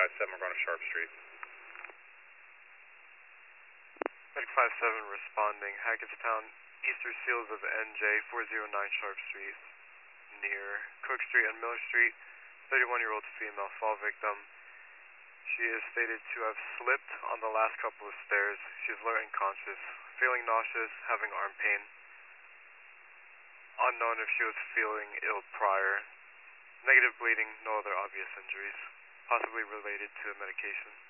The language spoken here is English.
5-7, we're going to Sharp Street. Medic 5-7 responding, Hackettstown, Easter Seals of NJ 409 Sharp Street, near Cook Street and Miller Street. 31-year-old female fall victim. She is stated to have slipped on the last couple of stairs. She's alert and conscious, feeling nauseous, having arm pain. Unknown if she was feeling ill prior. Negative bleeding, no other obvious injuries, possibly related to medication.